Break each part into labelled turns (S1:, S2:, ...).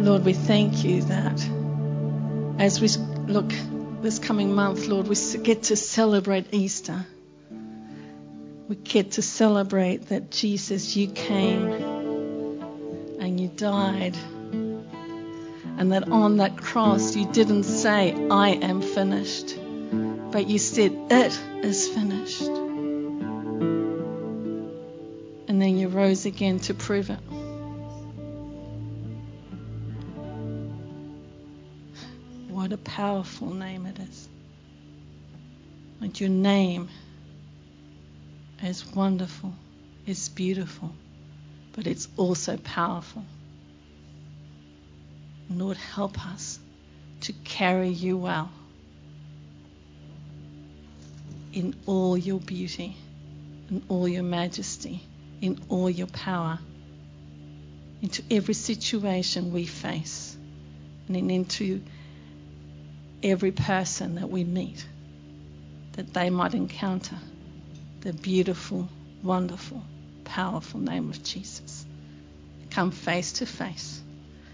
S1: Lord, we thank you that as we look this coming month, Lord, we get to celebrate Easter. We get to celebrate that Jesus, you came and you died, and that on that cross you didn't say, I am finished, but you said, it is finished. And then you rose again to prove it. What a powerful name it is. And your name is wonderful, it's beautiful, but it's also powerful. Lord, help us to carry you well in all your beauty, in all your majesty, in all your power, into every situation we face, and into every person that we meet, that they might encounter the beautiful, wonderful, powerful name of Jesus. Come face to face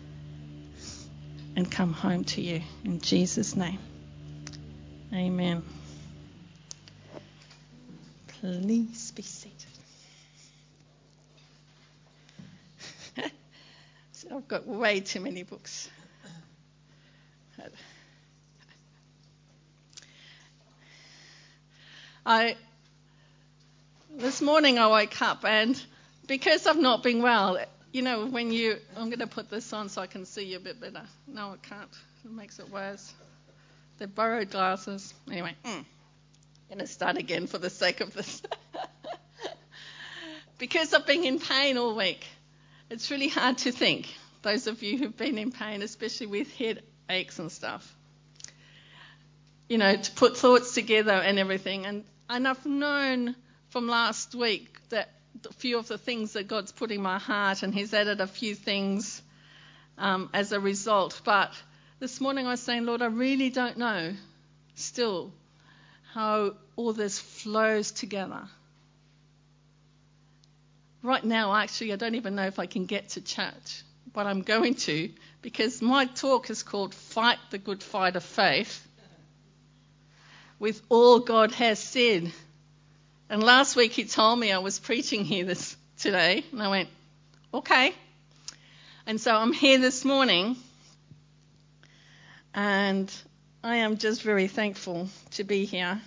S1: and come home to you. In Jesus' name, amen. Please be seated. So I've got way too many books. This morning I woke up, and because I've not been well, I'm going to put this on so I can see you a bit better. No, I can't. It makes it worse. They're borrowed glasses. Anyway, I'm going to start again for the sake of this. Because I've been in pain all week, it's really hard to think. Those of you who've been in pain, especially with head aches and stuff, to put thoughts together and everything. And I've known from last week that a few of the things that God's put in my heart, and he's added a few things as a result. But this morning I was saying, Lord, I really don't know still how all this flows together. Right now, actually, I don't even know if I can get to church, but I'm going to, because my talk is called Fight the Good Fight of Faith with all God has said. And last week he told me I was preaching here today, and I went, okay. And so I'm here this morning, and I am just very thankful to be here.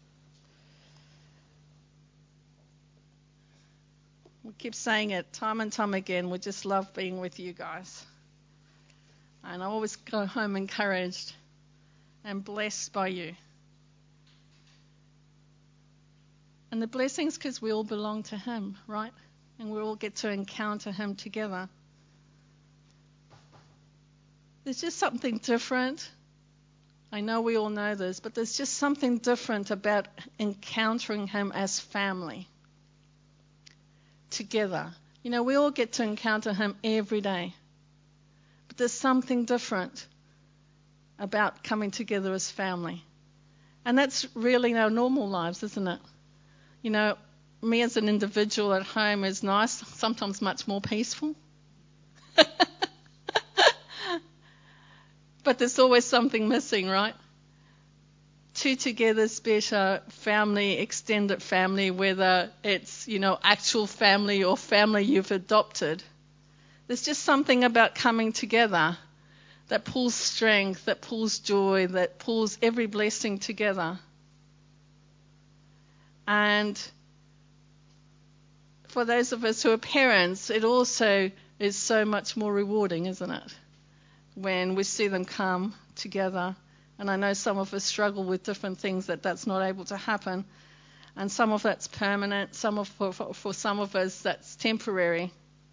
S1: We keep saying it time and time again, we just love being with you guys. And I always go home encouraged and blessed by you. And the blessing's because we all belong to him, right? And we all get to encounter him together. There's just something different. I know we all know this, but there's just something different about encountering him as family together. We all get to encounter him every day. But there's something different about coming together as family. And that's really our normal lives, isn't it? Me as an individual at home is nice, sometimes much more peaceful. But there's always something missing, right? Two together's better. Family, extended family, whether it's, actual family or family you've adopted. There's just something about coming together that pulls strength, that pulls joy, that pulls every blessing together. And for those of us who are parents, it also is so much more rewarding, isn't it? When we see them come together. And I know some of us struggle with different things that's not able to happen. And some of that's permanent. For some of us, that's temporary.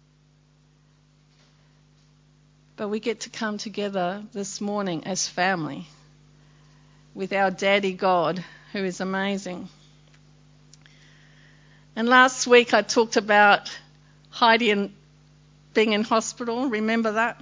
S1: But we get to come together this morning as family with our Daddy God, who is amazing. And last week I talked about Heidi being in hospital. Remember that?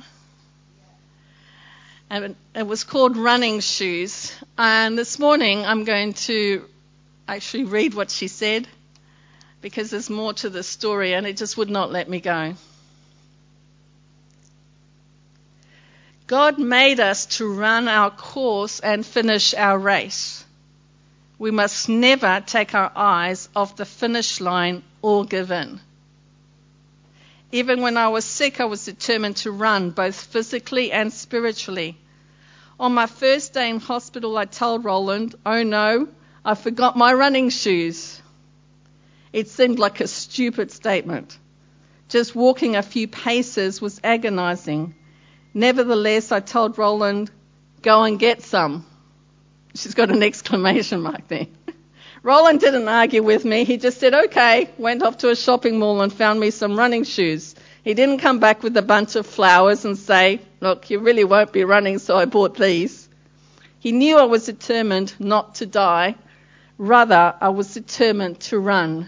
S1: And it was called Running Shoes. And this morning I'm going to actually read what she said, because there's more to the story and it just would not let me go. God made us to run our course and finish our race. We must never take our eyes off the finish line or give in. Even when I was sick, I was determined to run, both physically and spiritually. On my first day in hospital, I told Roland, "Oh no, I forgot my running shoes." It seemed like a stupid statement. Just walking a few paces was agonizing. Nevertheless, I told Roland, "Go and get some." She's got an exclamation mark there. Roland didn't argue with me. He just said, "Okay," went off to a shopping mall and found me some running shoes. He didn't come back with a bunch of flowers and say, "Look, you really won't be running, so I bought these." He knew I was determined not to die. Rather, I was determined to run.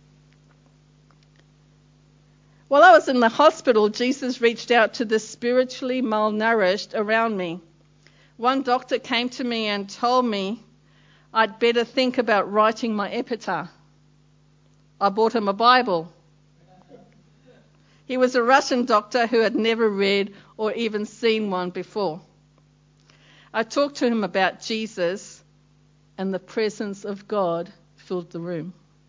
S1: While I was in the hospital, Jesus reached out to the spiritually malnourished around me. One doctor came to me and told me I'd better think about writing my epitaph. I bought him a Bible. He was a Russian doctor who had never read or even seen one before. I talked to him about Jesus, and the presence of God filled the room.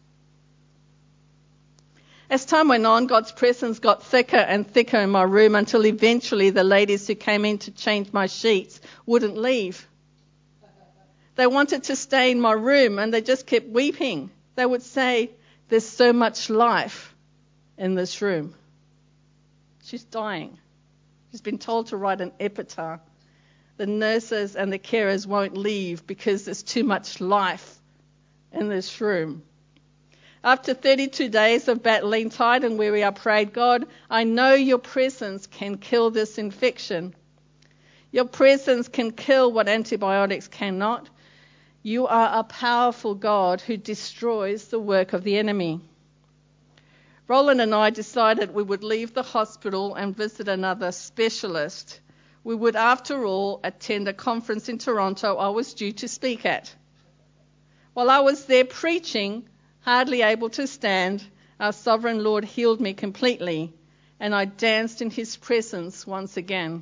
S1: As time went on, God's presence got thicker and thicker in my room until eventually the ladies who came in to change my sheets wouldn't leave. They wanted to stay in my room and they just kept weeping. They would say, "There's so much life in this room." She's dying. She's been told to write an epitaph. The nurses and the carers won't leave because there's too much life in this room. After 32 days of battling tight and weary, I prayed, "God, I know your presence can kill this infection. Your presence can kill what antibiotics cannot. You are a powerful God who destroys the work of the enemy." Roland and I decided we would leave the hospital and visit another specialist. We would, after all, attend a conference in Toronto I was due to speak at. While I was there preaching, hardly able to stand, our sovereign Lord healed me completely, and I danced in his presence once again.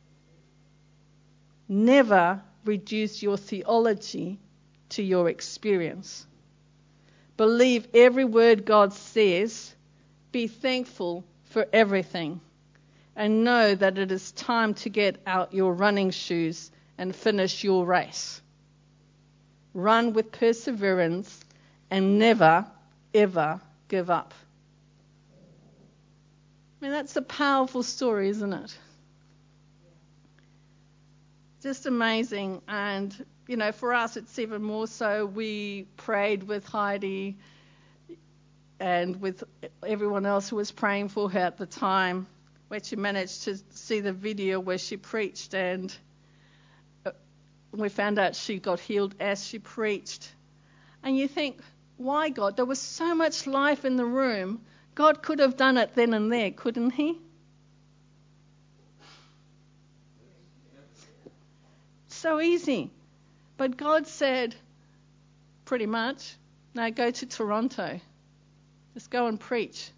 S1: Never reduce your theology to your experience. Believe every word God says. Be thankful for everything. And know that it is time to get out your running shoes and finish your race. Run with perseverance and never, ever give up. I mean, that's a powerful story, isn't it? Just amazing. And, you know, for us, it's even more so. We prayed with Heidi and with everyone else who was praying for her at the time. We actually managed to see the video where she preached, and we found out she got healed as she preached. And you think, why God? There was so much life in the room. God could have done it then and there, couldn't he? So easy. But God said, pretty much, no, go to Toronto. Just go and preach.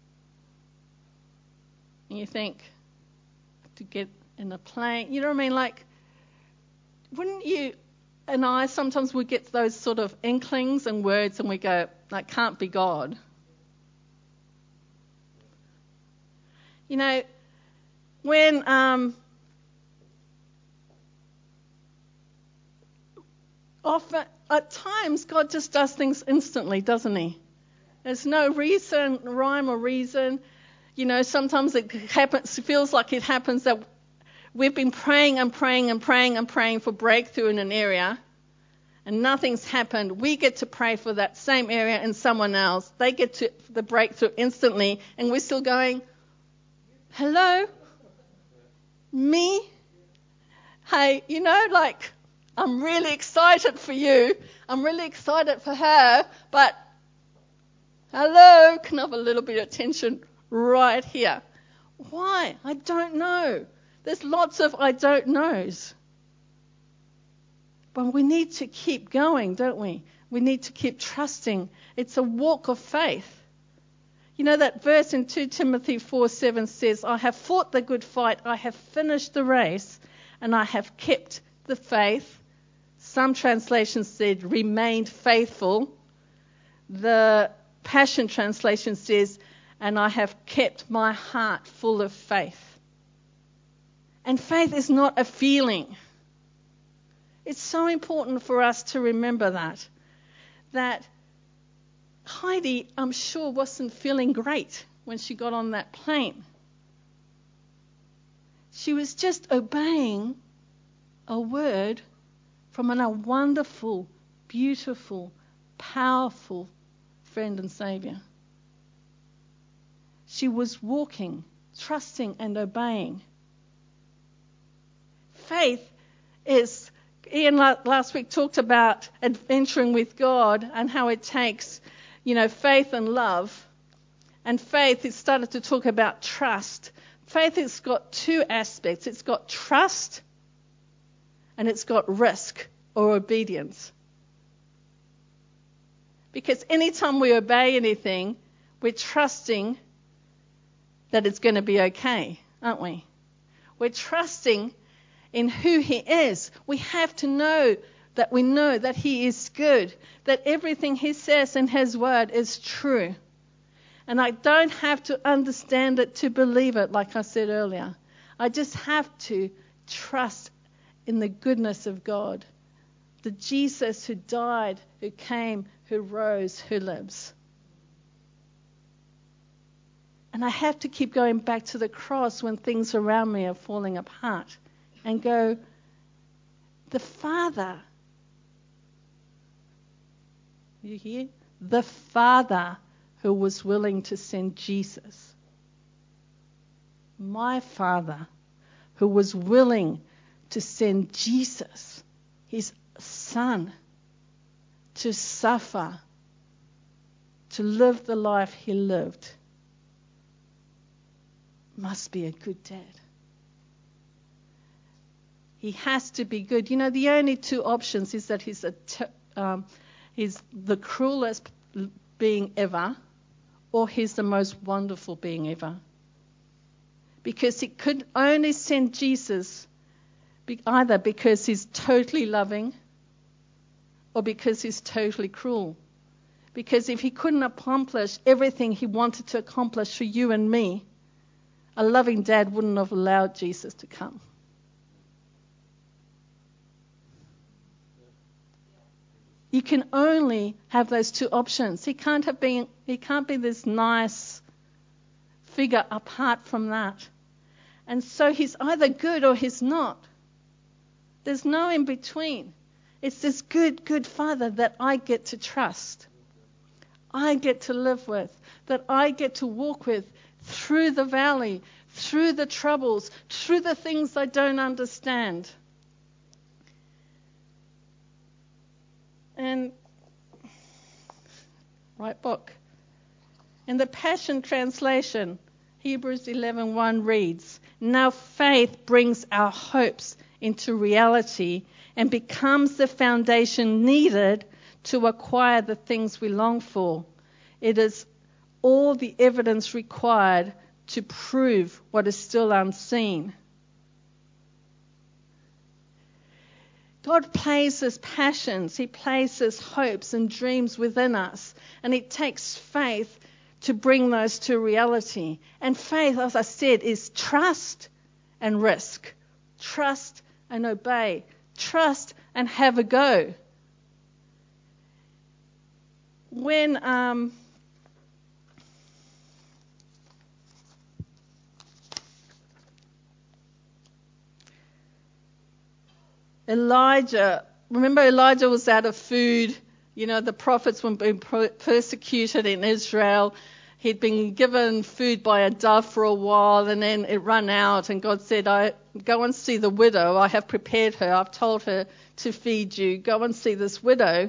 S1: And you think, to get in a plane, you know what I mean? Like, wouldn't you and I sometimes we get those sort of inklings and words and we go, that can't be God. You know, when often, at times, God just does things instantly, doesn't he? There's no reason, rhyme or reason. You know, sometimes it happens, feels like it happens that we've been praying and praying and praying and praying for breakthrough in an area, and nothing's happened. We get to pray for that same area and someone else. They get to the breakthrough instantly, and we're still going, hello? Me? Hey, you know, like, I'm really excited for you. I'm really excited for her, but hello, can I have a little bit of attention right here? Why? I don't know. There's lots of I don't knows. But we need to keep going, don't we? We need to keep trusting. It's a walk of faith. You know that verse in 2 Timothy 4:7 says, I have fought the good fight, I have finished the race, and I have kept the faith. Some translations said remained faithful. The Passion Translation says, and I have kept my heart full of faith. And faith is not a feeling. It's so important for us to remember that Heidi, I'm sure, wasn't feeling great when she got on that plane. She was just obeying a word from a wonderful, beautiful, powerful friend and Saviour. She was walking, trusting and obeying. Faith is, Ian last week talked about adventuring with God and how it takes, faith and love. And faith, it started to talk about trust. Faith has got two aspects. It's got trust and it's got risk or obedience. Because anytime we obey anything, we're trusting that it's going to be okay, aren't we? We're trusting in who He is. We have to know that He is good, that everything He says in His word is true. And I don't have to understand it to believe it, like I said earlier. I just have to trust in the goodness of God. The Jesus who died, who came, who rose, who lives. And I have to keep going back to the cross when things around me are falling apart and go, the Father, you hear? The Father who was willing to send Jesus. My Father who was willing to send Jesus, His Son, to suffer, to live the life He lived, must be a good dad. He has to be good. The only two options is that he's the cruelest being ever, or He's the most wonderful being ever. Because He could only send Jesus either because He's totally loving or because He's totally cruel. Because if He couldn't accomplish everything He wanted to accomplish for you and me, a loving dad wouldn't have allowed Jesus to come. You can only have those two options. He can't be this nice figure apart from that. And so He's either good or He's not. There's no in between. It's this good, good Father that I get to trust. I get to live with, that I get to walk with through the valley, through the troubles, through the things I don't understand. And right book. In the Passion Translation, Hebrews 11:1 reads, "Now faith brings our hopes into reality and becomes the foundation needed to acquire the things we long for. It is all the evidence required to prove what is still unseen." God places passions, He places hopes and dreams within us, and it takes faith to bring those to reality. And faith, as I said, is trust and risk. Trust and obey. Trust and have a go. When Elijah was out of food. The prophets were being persecuted in Israel. He'd been given food by a dove for a while, and then it ran out, and God said, go and see the widow. I have prepared her. I've told her to feed you. Go and see this widow.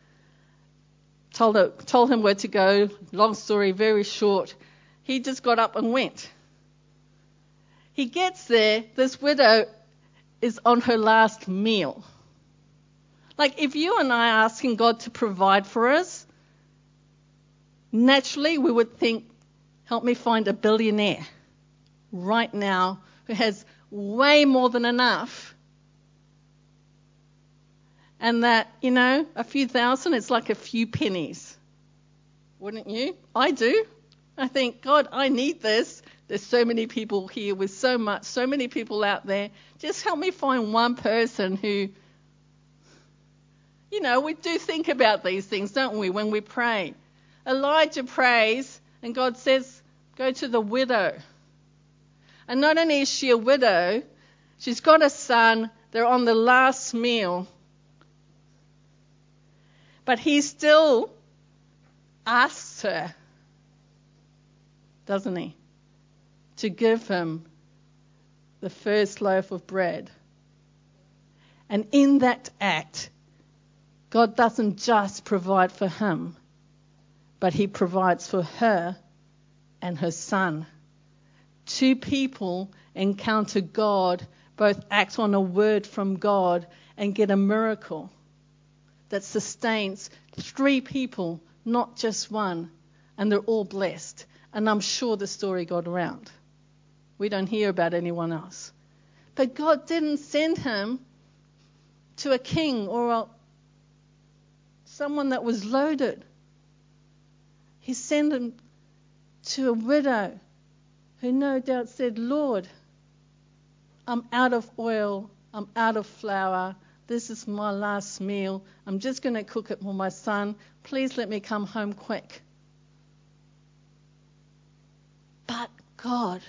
S1: Told him where to go. Long story, very short. He just got up and went. He gets there. This widow is on her last meal. Like, if you and I are asking God to provide for us, naturally we would think Help me find a billionaire right now who has way more than enough. And that, a few thousand, it's like a few pennies. Wouldn't you? I do. I think, God, I need this. There's so many people here with so many people out there. Just help me find one person who, we do think about these things, don't we, when we pray. Elijah prays, and God says, go to the widow. And not only is she a widow, she's got a son. They're on the last meal. But he still asks her, doesn't he, to give him the first loaf of bread. And in that act, God doesn't just provide for him, but he provides for her and her son. Two people encounter God, both act on a word from God and get a miracle that sustains 3 people, not just one, and they're all blessed. And I'm sure the story got around. We don't hear about anyone else. But God didn't send him to a king or someone that was loaded. He sent him to a widow who no doubt said, Lord, I'm out of oil, I'm out of flour, this is my last meal, I'm just going to cook it for my son, please let me come home quick. But God,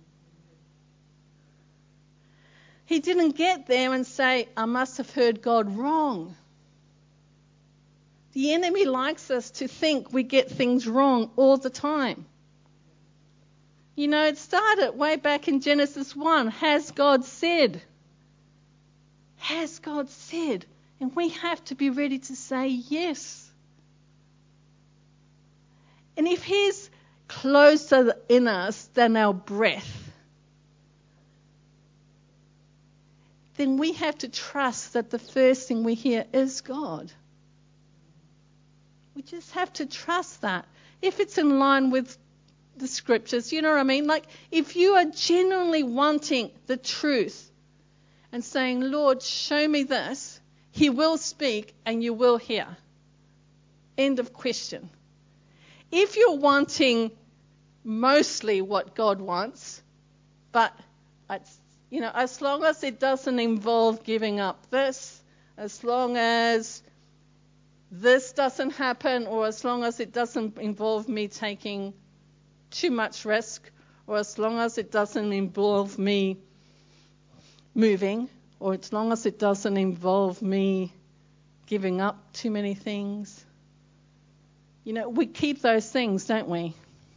S1: he didn't get there and say, I must have heard God wrong. The enemy likes us to think we get things wrong all the time. It started way back in Genesis 1. Has God said? Has God said? And we have to be ready to say yes. And if he's closer in us than our breath, then we have to trust that the first thing we hear is God. We just have to trust that. If it's in line with the scriptures, you know what I mean? Like, if you are genuinely wanting the truth and saying, Lord, show me this, he will speak and you will hear. End of question. If you're wanting mostly what God wants, but as long as it doesn't involve giving up this, as long as this doesn't happen, or as long as it doesn't involve me taking too much risk, or as long as it doesn't involve me moving, or as long as it doesn't involve me giving up too many things. We keep those things, don't we?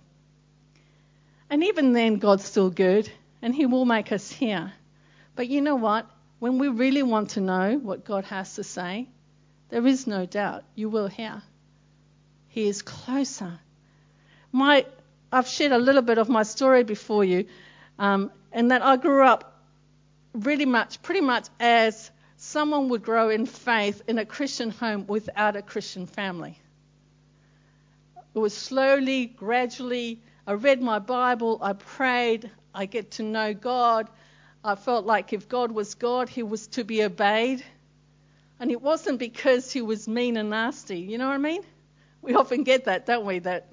S1: And even then, God's still good, and he will make us hear. But you know what? When we really want to know what God has to say, there is no doubt you will hear. He is closer. I've shared a little bit of my story before you, and that I grew up pretty much as someone would grow in faith in a Christian home without a Christian family. It was slowly, gradually, I read my Bible, I prayed, I get to know God. I felt like if God was God, he was to be obeyed. And it wasn't because he was mean and nasty. You know what I mean? We often get that, don't we? That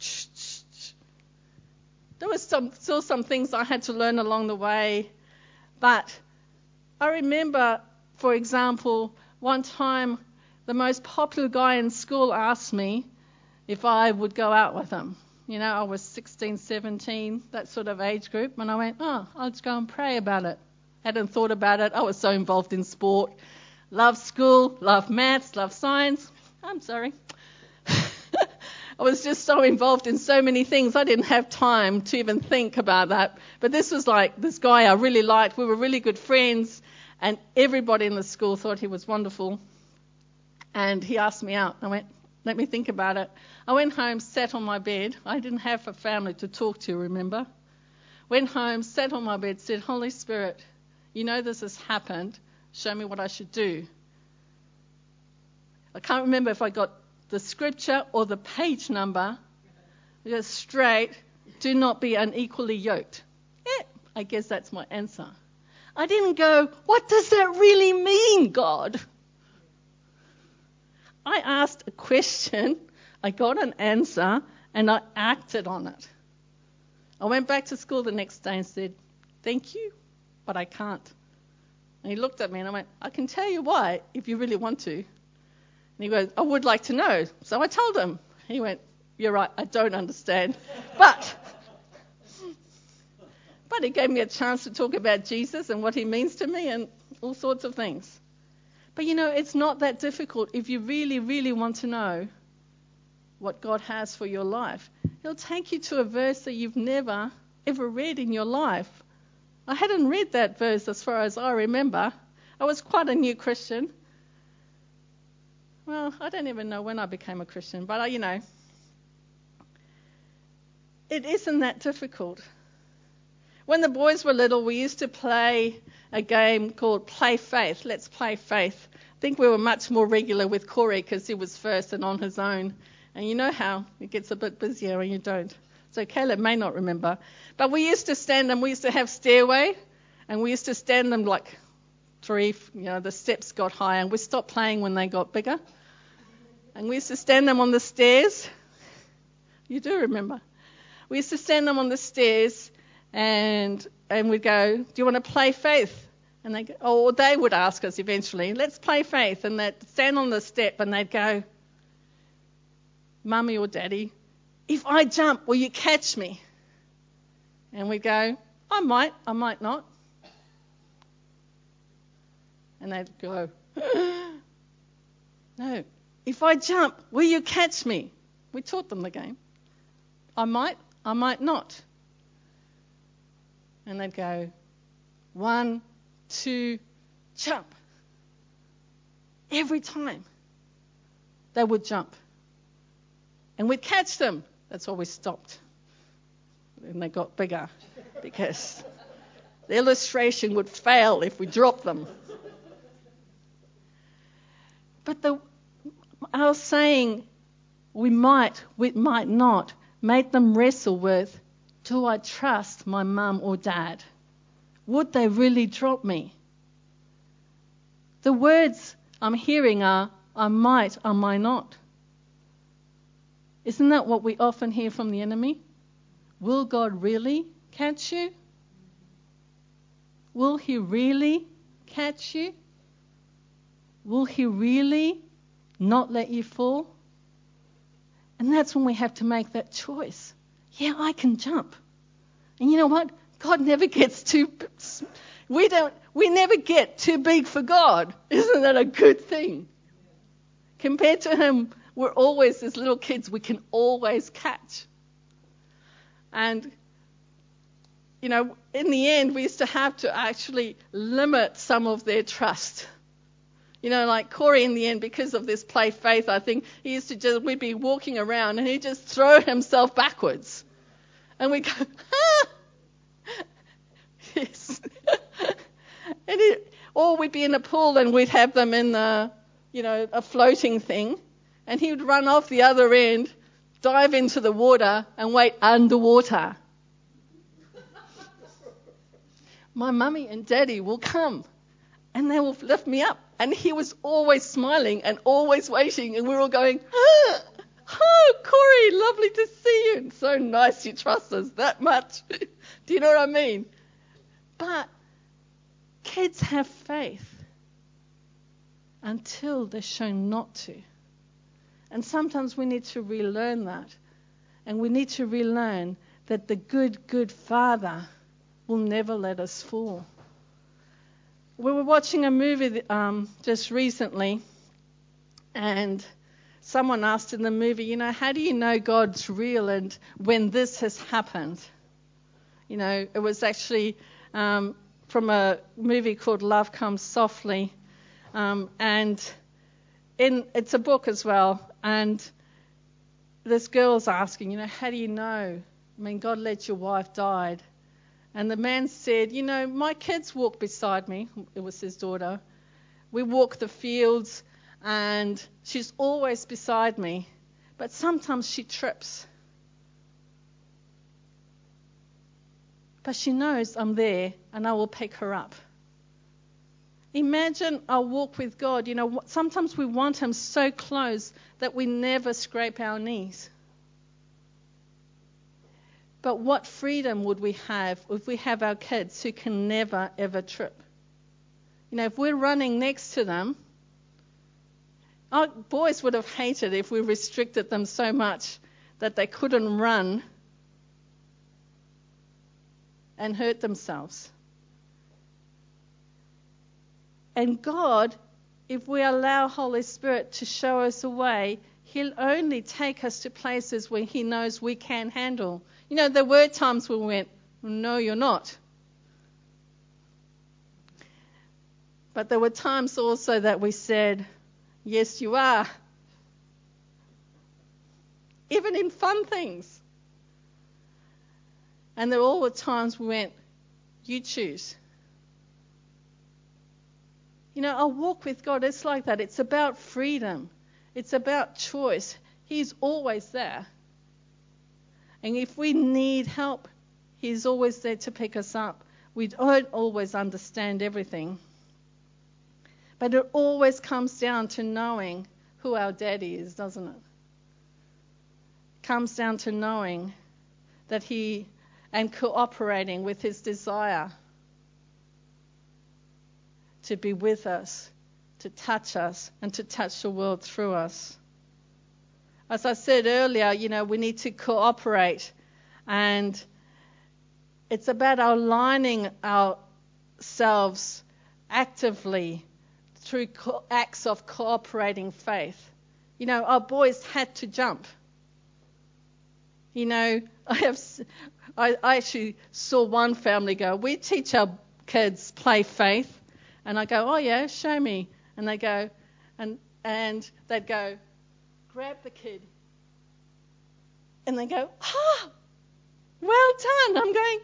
S1: there was still some things I had to learn along the way. But I remember, for example, one time the most popular guy in school asked me if I would go out with him. I was 16, 17, that sort of age group. And I went, I'll just go and pray about it. Hadn't thought about it. I was so involved in sport. Love school, love maths, love science. I'm sorry. I was just so involved in so many things, I didn't have time to even think about that. But this was like this guy I really liked. We were really good friends, and everybody in the school thought he was wonderful. And he asked me out. I went, let me think about it. I went home, sat on my bed. I didn't have a family to talk to, remember? Went home, sat on my bed, said, Holy Spirit, this has happened. Show me what I should do. I can't remember if I got the scripture or the page number just straight, Do not be unequally yoked. I guess that's my answer. I didn't go, what does that really mean, God? I asked a question, I got an answer, and I acted on it. I went back to school the next day and said, thank you, but I can't. And he looked at me and I went, I can tell you why if you really want to. And he goes, I would like to know. So I told him. He went, you're right, I don't understand. But he gave me a chance to talk about Jesus and what he means to me and all sorts of things. But it's not that difficult if you really, really want to know what God has for your life. He'll take you to a verse that you've never, ever read in your life. I hadn't read that verse as far as I remember. I was quite a new Christian. Well, I don't even know when I became a Christian, but it isn't that difficult. When the boys were little, we used to play a game called Play Faith. Let's play faith. I think we were much more regular with Corey because he was first and on his own. And you know how it gets a bit busier when you don't. So Caleb may not remember. But we used to stand them. We used to have stairway. And we used to stand them like three. The steps got higher. And we stopped playing when they got bigger. And we used to stand them on the stairs. You do remember. We used to stand them on the stairs. And we'd go, do you want to play faith? And they would ask us eventually, let's play faith. And they'd stand on the step and they'd go, Mummy or Daddy, if I jump, will you catch me? And we'd go, I might not. And they'd go, no, if I jump, will you catch me? We taught them the game. I might not. And they'd go, 1, 2, jump. Every time they would jump. And we'd catch them. That's why we stopped. And they got bigger because the illustration would fail if we dropped them. But I was saying we might not, made them wrestle with, do I trust my mum or dad? Would they really drop me? The words I'm hearing are, I might not. Isn't that what we often hear from the enemy? Will God really catch you? Will he really catch you? Will he really not let you fall? And that's when we have to make that choice. Yeah, I can jump. And you know what? God never gets we never get too big for God. Isn't that a good thing? Compared to him, we're always, as little kids, we can always catch. And, in the end, we used to have to actually limit some of their trust. Like Corey in the end, because of this play faith, I think, we'd be walking around and he'd just throw himself backwards. And we'd go, yes. Or we'd be in a pool and we'd have them in a floating thing. And he would run off the other end, dive into the water and wait underwater. My mummy and daddy will come and they will lift me up. And he was always smiling and always waiting. And we were all going, oh, Corey, lovely to see you. And so nice you trust us that much. Do you know what I mean? But kids have faith until they're shown not to. And sometimes we need to relearn that. And we need to relearn that the good Father will never let us fall. We were watching a movie just recently, and someone asked in the movie, how do you know God's real and when this has happened? It was actually from a movie called Love Comes Softly, and it's a book as well. And this girl's asking, how do you know? God let your wife died. And the man said, my kids walk beside me. It was his daughter. We walk the fields and she's always beside me. But sometimes she trips. but she knows I'm there and I will pick her up. Imagine our walk with God. You know, sometimes we want him so close that we never scrape our knees. But what freedom would we have if we have our kids who can never, ever trip? You know, if we're running next to them, our boys would have hated if we restricted them so much that they couldn't run and hurt themselves. And God, if we allow Holy Spirit to show us a way, he'll only take us to places where he knows we can handle. You know, there were times when we went, no, you're not. But there were times also that we said, yes, you are. Even in fun things. And there all were times we went, you choose. You know, our walk with God is like that. It's about freedom. It's about choice. He's always there. And if we need help, he's always there to pick us up. We don't always understand everything. But it always comes down to knowing who our daddy is, doesn't it? It comes down to knowing that and cooperating with his desire to be with us, to touch us, and to touch the world through us. As I said earlier, you know, we need to cooperate, and it's about aligning ourselves actively through acts of cooperating faith. You know, our boys had to jump. You know, I actually saw one family go, we teach our kids play faith. And I go, oh yeah, show me. And they go, and they'd go, grab the kid. And they go, well done. I'm going,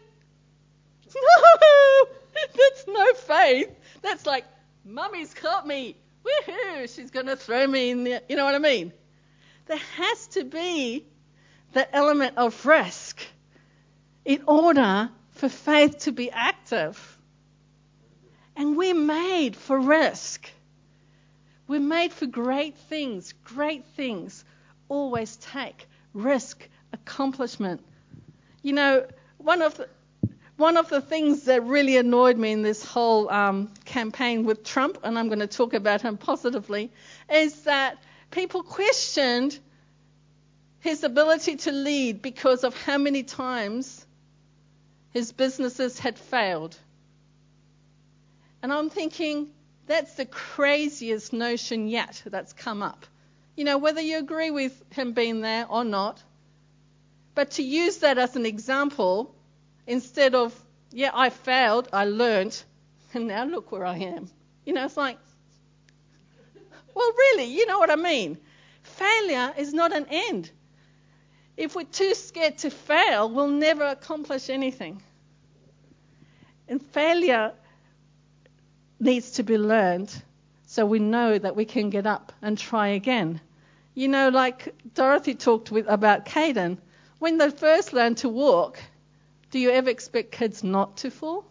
S1: no, that's no faith. That's like, Mummy's caught me. Woohoo, she's going to throw me in the, you know what I mean? There has to be the element of risk in order for faith to be active. And we're made for risk. We're made for great things. Great things always take risk, accomplishment. You know, one of the things that really annoyed me in this whole campaign with Trump, and I'm going to talk about him positively, is that people questioned his ability to lead because of how many times his businesses had failed. And I'm thinking, that's the craziest notion yet that's come up. You know, whether you agree with him being there or not, but to use that as an example, instead of, yeah, I failed, I learned, and now look where I am. You know, it's like, well, really, you know what I mean? Failure is not an end. If we're too scared to fail, we'll never accomplish anything. And failure needs to be learned so we know that we can get up and try again. You know, like Dorothy talked about Caden. When they first learn to walk, do you ever expect kids not to fall?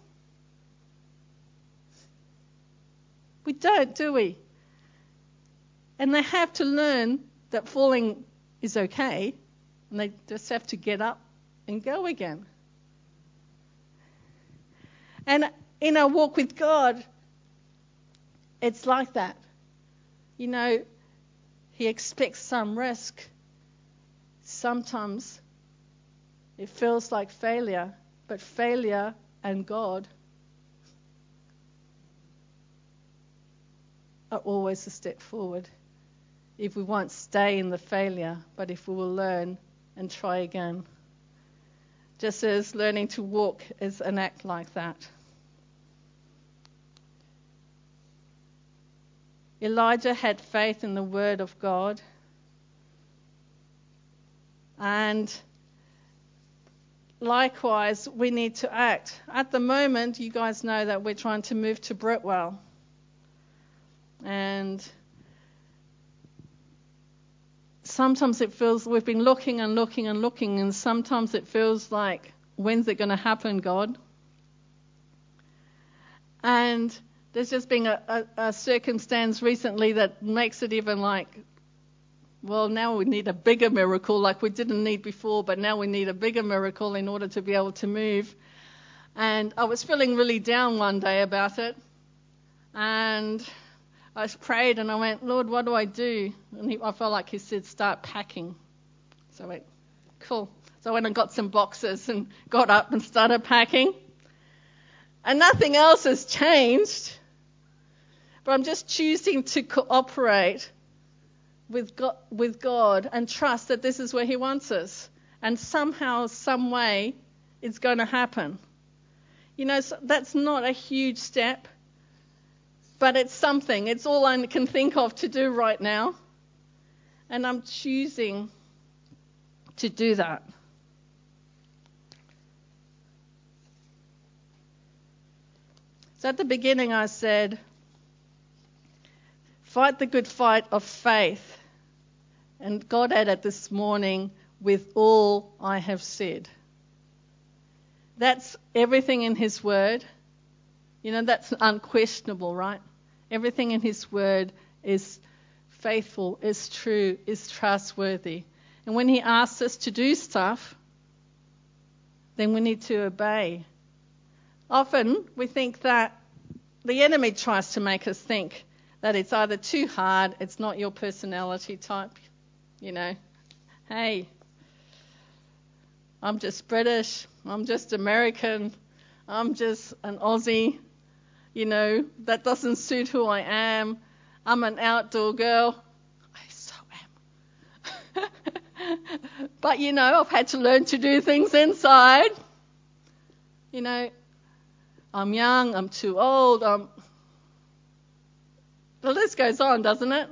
S1: We don't, do we? And they have to learn that falling is okay, and they just have to get up and go again. And in our walk with God, it's like that. You know, he expects some risk. Sometimes it feels like failure, but failure and God are always a step forward. If we won't stay in the failure, but if we will learn and try again. Just as learning to walk is an act like that. Elijah had faith in the word of God. And likewise, we need to act. At the moment, you guys know that we're trying to move to Britwell. And sometimes it feels we've been looking and looking and looking, and sometimes it feels like, when's it going to happen, God? And there's just been a circumstance recently that makes it even like, well, now we need a bigger miracle, like we didn't need before, but now we need a bigger miracle in order to be able to move. And I was feeling really down one day about it. And I prayed and I went, Lord, what do I do? And I felt like he said, start packing. So I went, cool. So I went and got some boxes and got up and started packing. And nothing else has changed. But I'm just choosing to cooperate with God and trust that this is where he wants us. And somehow, some way, it's going to happen. You know, so that's not a huge step, but it's something. It's all I can think of to do right now. And I'm choosing to do that. So at the beginning I said, fight the good fight of faith. And God added this morning, with all I have said. That's everything in his word. You know, that's unquestionable, right? Everything in his word is faithful, is true, is trustworthy. And when he asks us to do stuff, then we need to obey. Often we think that the enemy tries to make us think that it's either too hard, it's not your personality type, you know. Hey, I'm just British, I'm just American, I'm just an Aussie, you know, that doesn't suit who I am. I'm an outdoor girl. I so am. But, you know, I've had to learn to do things inside. You know, I'm young, I'm too old, the list goes on, doesn't it?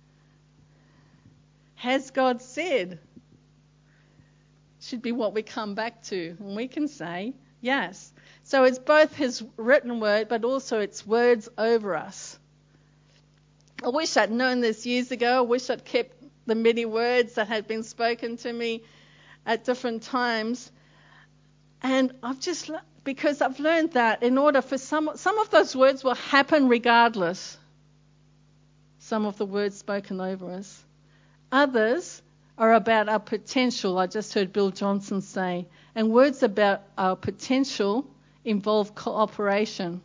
S1: Has God said? Should be what we come back to. And we can say, yes. So it's both his written word, but also it's words over us. I wish I'd known this years ago. I wish I'd kept the many words that had been spoken to me at different times. And because I've learned that in order for some of those words will happen regardless. Some of the words spoken over us. Others are about our potential. I just heard Bill Johnson say. And words about our potential involve cooperation.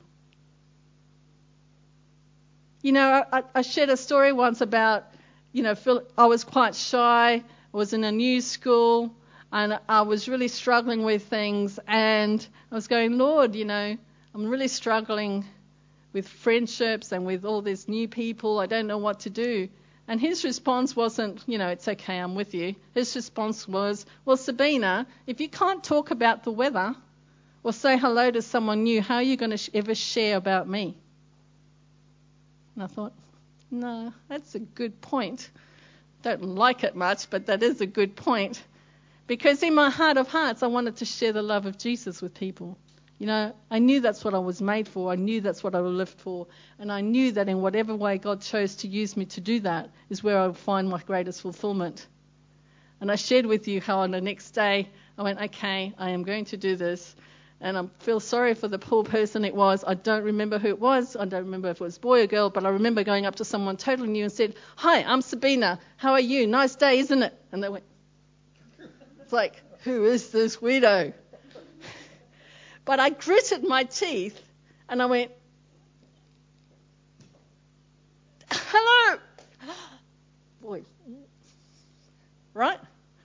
S1: You know, I shared a story once about, you know, I was quite shy. I was in a new school and I was really struggling with things. And I was going, Lord, you know, I'm really struggling with friendships and with all these new people. I don't know what to do. And his response wasn't, you know, it's okay, I'm with you. His response was, well, Sabina, if you can't talk about the weather or say hello to someone new, how are you going to ever share about me? And I thought, no, that's a good point. Don't like it much, but that is a good point. Because in my heart of hearts, I wanted to share the love of Jesus with people. You know, I knew that's what I was made for. I knew that's what I lived for. And I knew that in whatever way God chose to use me to do that is where I would find my greatest fulfillment. And I shared with you how on the next day I went, okay, I am going to do this. And I feel sorry for the poor person it was. I don't remember who it was. I don't remember if it was boy or girl, but I remember going up to someone totally new and said, hi, I'm Sabina. How are you? Nice day, isn't it? And they went, it's like, who is this weirdo? But I gritted my teeth and I went, hello. Boy. Right?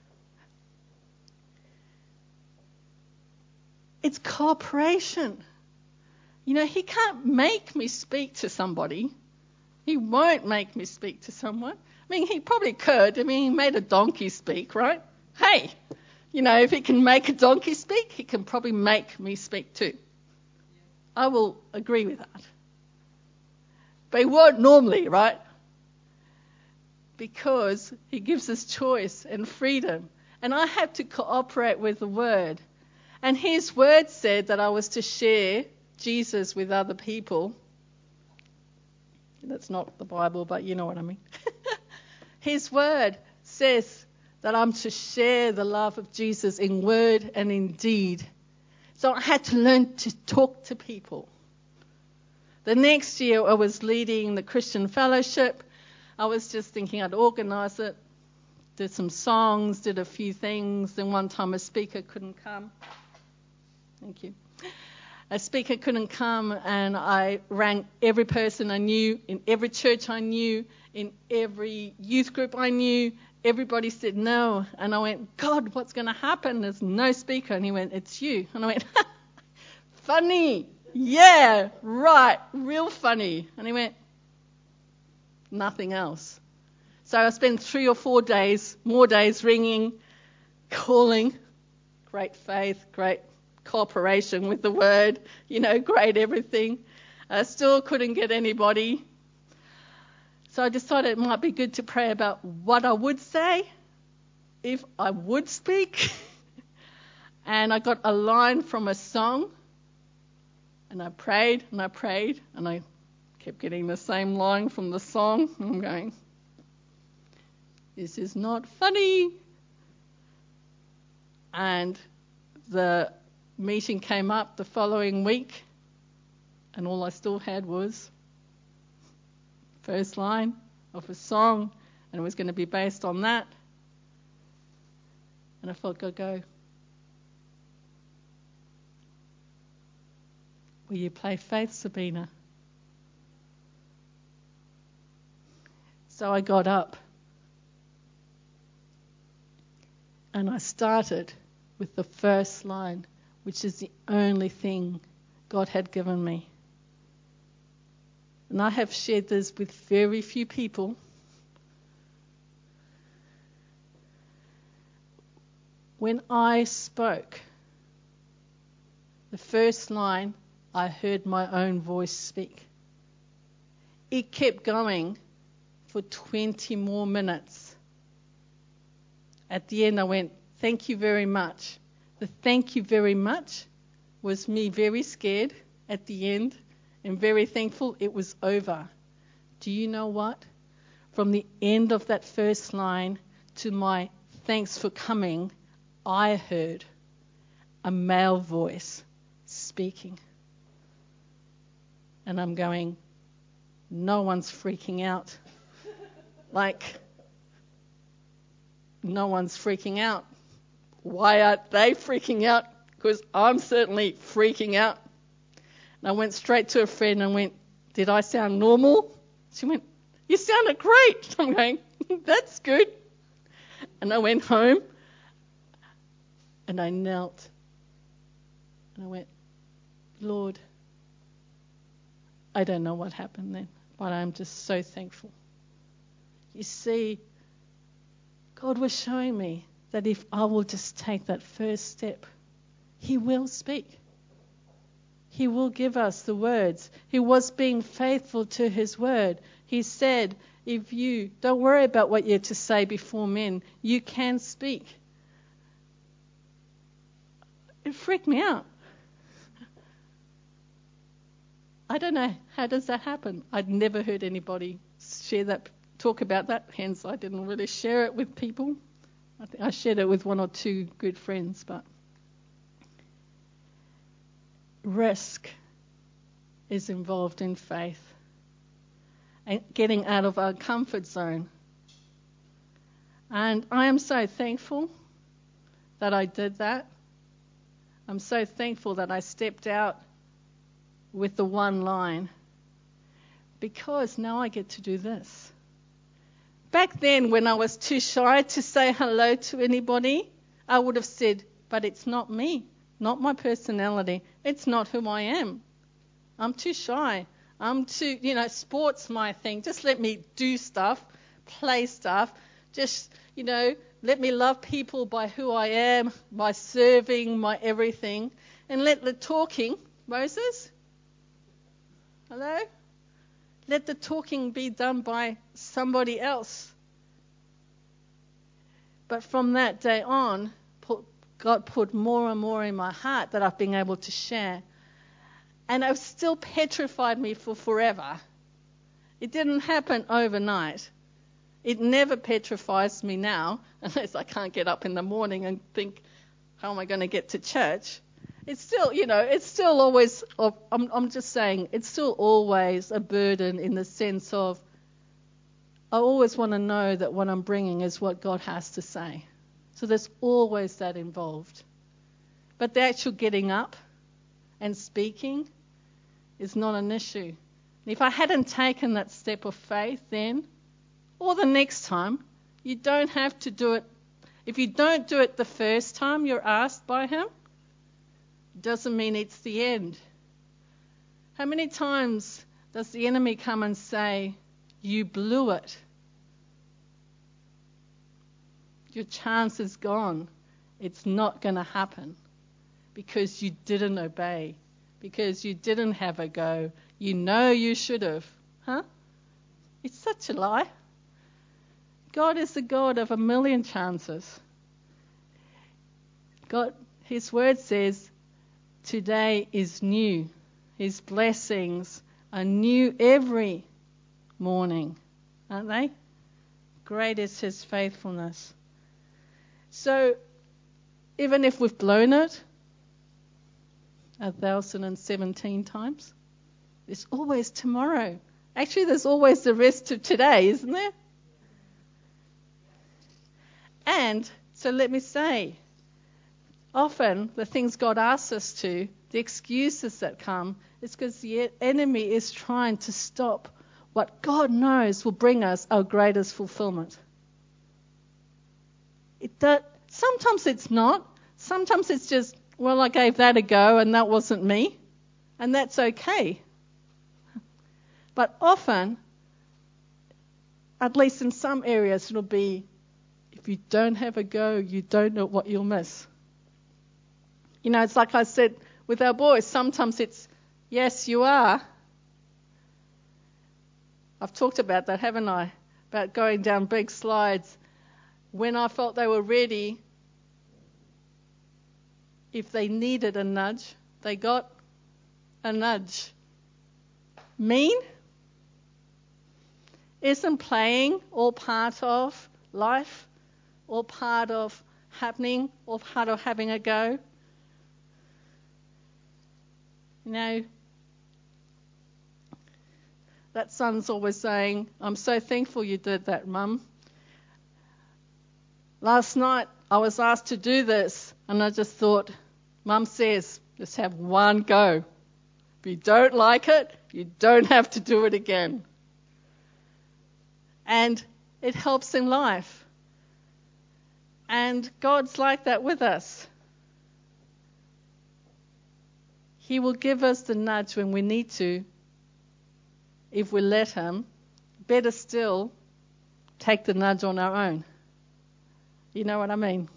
S1: It's cooperation. You know, he can't make me speak to somebody. He won't make me speak to someone. I mean, he probably could. I mean, he made a donkey speak, right? Hey, you know, if he can make a donkey speak, he can probably make me speak too. I will agree with that. But he won't normally, right? Because he gives us choice and freedom. And I have to cooperate with the word. And his word said that I was to share Jesus with other people. That's not the Bible, but you know what I mean. His word says that I'm to share the love of Jesus in word and in deed. So I had to learn to talk to people. The next year I was leading the Christian Fellowship. I was just thinking I'd organise it, did some songs, did a few things. Then one time a speaker couldn't come. Thank you. A speaker couldn't come, and I rang every person I knew, in every church I knew, in every youth group I knew. Everybody said no. And I went, God, what's going to happen? There's no speaker. And he went, it's you. And I went, funny. Yeah, right. Real funny. And he went, nothing else. So I spent 3 or 4 days, more days ringing, calling. Great faith, great cooperation with the word, great everything. I still couldn't get anybody. So I decided it might be good to pray about what I would say if I would speak. And I got a line from a song, and I prayed, and I prayed, and I kept getting the same line from the song. I'm going, this is not funny. And the meeting came up the following week, and all I still had was first line of a song, and it was going to be based on that. And I felt God go, will you play Faith, Sabina? So I got up and I started with the first line, which is the only thing God had given me. And I have shared this with very few people. When I spoke, the first line, I heard my own voice speak. It kept going for 20 more minutes. At the end, I went, thank you very much. The thank you very much was me very scared at the end and very thankful it was over. Do you know what? From the end of that first line to my thanks for coming, I heard a male voice speaking. And I'm going, no one's freaking out. No one's freaking out. Why aren't they freaking out? Because I'm certainly freaking out. And I went straight to a friend and went, did I sound normal? She went, you sounded great. I'm going, that's good. And I went home and I knelt and I went, Lord, I don't know what happened then, but I'm just so thankful. You see, God was showing me that if I will just take that first step, He will speak. He will give us the words. He was being faithful to His word. He said, if you don't worry about what you're to say before men, you can speak. It freaked me out. I don't know, how does that happen? I'd never heard anybody talk about that, hence I didn't really share it with people. I think I shared it with 1 or 2 good friends, but risk is involved in faith and getting out of our comfort zone. And I am so thankful that I did that. I'm so thankful that I stepped out with the one line, because now I get to do this. Back then, when I was too shy to say hello to anybody, I would have said, but it's not me, not my personality. It's not who I am. I'm too shy. I'm too, sport's my thing. Just let me do stuff, play stuff. Just, let me love people by who I am, by serving, my everything. And let the talking, Moses, hello? Let the talking be done by somebody else. But from that day on, God put more and more in my heart that I've been able to share. And it still petrified me for forever. It didn't happen overnight. It never petrifies me now, unless I can't get up in the morning and think, how am I going to get to church? It's still, it's still always, I'm just saying, it's still always a burden in the sense of I always want to know that what I'm bringing is what God has to say. So there's always that involved. But the actual getting up and speaking is not an issue. If I hadn't taken that step of faith then, or the next time, you don't have to do it. If you don't do it the first time you're asked by Him, doesn't mean it's the end. How many times does the enemy come and say, you blew it? Your chance is gone. It's not going to happen because you didn't obey, because you didn't have a go. You know you should have. Huh? It's such a lie. God is the God of a million chances. God, His word says, today is new. His blessings are new every morning, aren't they? Great is His faithfulness. So, even if we've blown it 1,017 times, there's always tomorrow. Actually, there's always the rest of today, isn't there? And so let me say, often the things God asks us to, the excuses that come, is because the enemy is trying to stop what God knows will bring us our greatest fulfillment. Sometimes it's not. Sometimes it's just, well, I gave that a go and that wasn't me. And that's okay. But often, at least in some areas, it'll be, if you don't have a go, you don't know what you'll miss. It's like I said with our boys, sometimes it's, yes, you are. I've talked about that, haven't I? About going down big slides. When I felt they were ready, if they needed a nudge, they got a nudge. Mean? Isn't playing all part of life? All part of happening? All part of having a go? That son's always saying, I'm so thankful you did that, Mum. Last night I was asked to do this and I just thought, Mum says, just have one go. If you don't like it, you don't have to do it again. And it helps in life. And God's like that with us. He will give us the nudge when we need to, if we let Him. Better still, take the nudge on our own. You know what I mean?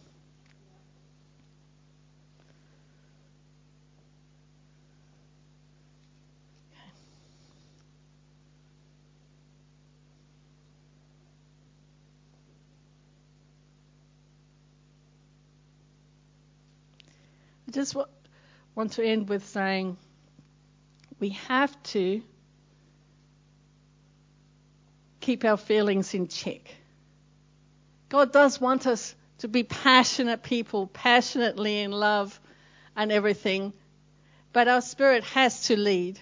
S1: I just want to end with saying we have to keep our feelings in check. God does want us to be passionate people, passionately in love and everything, but our spirit has to lead.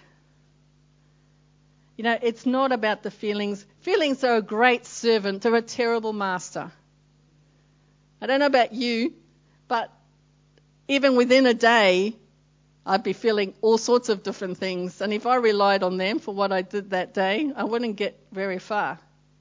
S1: It's not about the feelings. Feelings are a great servant. They're a terrible master. I don't know about you, but even within a day, I'd be feeling all sorts of different things. And if I relied on them for what I did that day, I wouldn't get very far.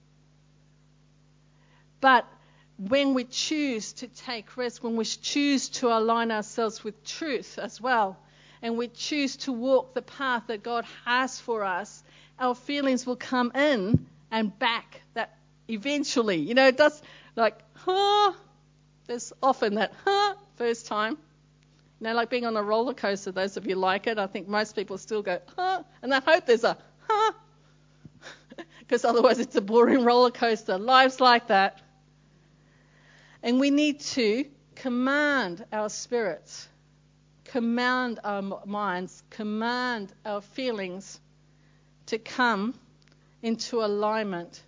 S1: But when we choose to take risks, when we choose to align ourselves with truth as well, and we choose to walk the path that God has for us, our feelings will come in and back that eventually. It does like, there's often that, first time. Like being on a roller coaster, those of you like it, I think most people still go, and I hope there's a, because otherwise it's a boring roller coaster. Life's like that. And we need to command our spirits, command our minds, command our feelings to come into alignment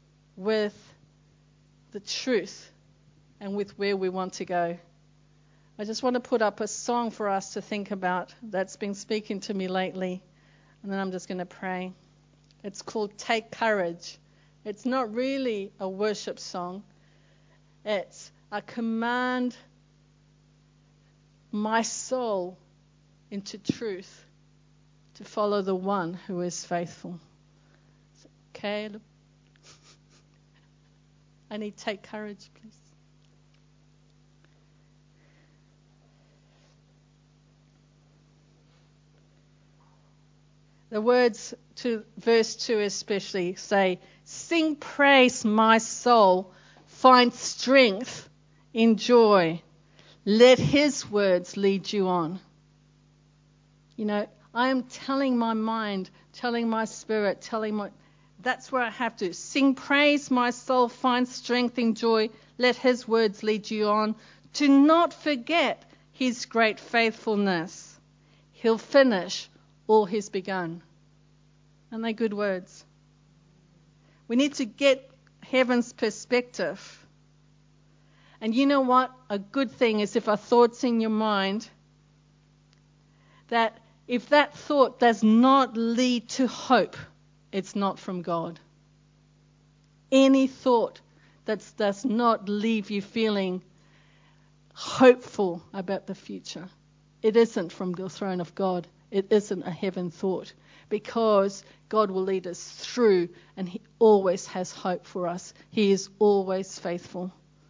S1: with the truth and with where we want to go. I just want to put up a song for us to think about that's been speaking to me lately, and then I'm just going to pray. It's called Take Courage. It's not really a worship song. It's a command my soul into truth to follow the one who is faithful. So, Caleb, I need take courage, please. The words to verse 2 especially say, sing praise, my soul, find strength in joy. Let his words lead you on. You know, I am telling my mind, telling my spirit, that's where I have to. Sing praise, my soul, find strength in joy. Let his words lead you on. Do not forget his great faithfulness. He'll finish all he's begun. Aren't they good words? We need to get heaven's perspective. And you know what? A good thing is if a thought's in your mind, that if that thought does not lead to hope, it's not from God. Any thought that does not leave you feeling hopeful about the future, it isn't from the throne of God. It isn't a heaven thought, because God will lead us through, and he always has hope for us. He is always faithful.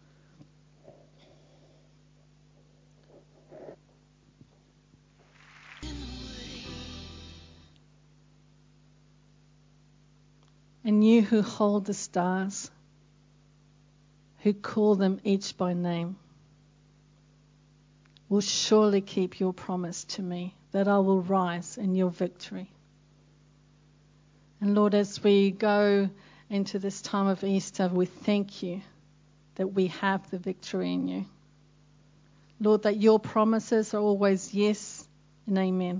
S1: And you who hold the stars, who call them each by name, will surely keep your promise to me that I will rise in your victory. And Lord, as we go into this time of Easter, we thank you that we have the victory in you. Lord, that your promises are always yes and amen.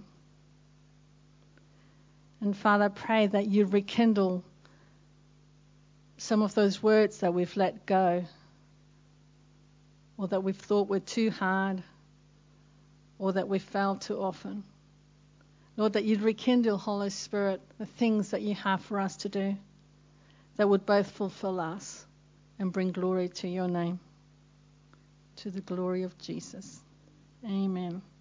S1: And Father, I pray that you rekindle some of those words that we've let go, or that we've thought were too hard, or that we failed too often. Lord, that you'd rekindle, Holy Spirit, the things that you have for us to do that would both fulfill us and bring glory to your name, to the glory of Jesus. Amen.